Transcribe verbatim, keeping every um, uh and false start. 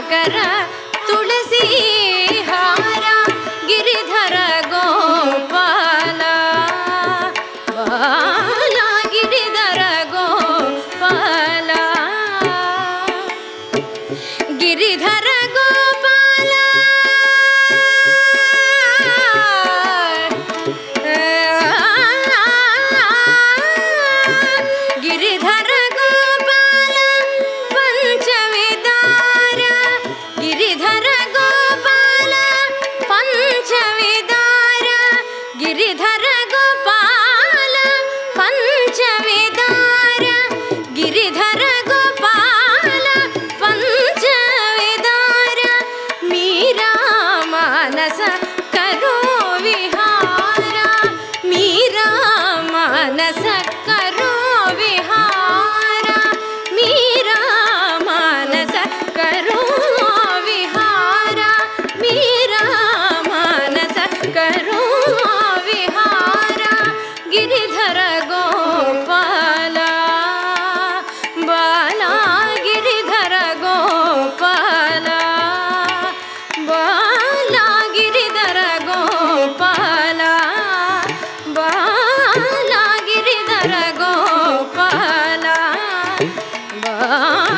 ಕರುಣಾಕರ ತುಳಸಿ ಹಾರ ಗಿರಿಧರ ಗೋಪಾಲ ಬಾಲ ಗಿರಿಧರ ಗೋಪಾಲ ಗಿರಿಧರ ಗೋಪಾಲ ಗಿರಿಧರ ಗೋಪಾಲ ಪಂಚವಿದಾರ ಗಿರಿಧರ ಗೋಪಾಲ ಪಂಚವಿದಾರ ಗಿರಿಧರ ಗೋಪಾಲ ಪಂಚವಿದಾರ ಗಿರಿಧರ ಗೋಪಾಲ ಪಂಚವಿದಾರ ಮೀರಾ ಮಾನಸ ಕರೋ ವಿಹಾರ ಮೀರಾ ಮಾನಸ ಕರೋ ವಿಹಾರ ಮೀರಾ ಮಾನಸ ಕರೋ ವಿಹಾರ ಮೀರಾ ಮಾನಸ ಕರೋ ವಿಹಾರ ಗಿರಿಧರ ಗೋಪಾಲ ಬಾಲ ಗಿರಿಧರ ಗೋಪಾಲ ಬಾಲ ಗಿರಿಧರ ಗೋಪಾಲ ಬಾಲ ಗಿರಿಧರ ಗೋಪಾಲ ಬಾ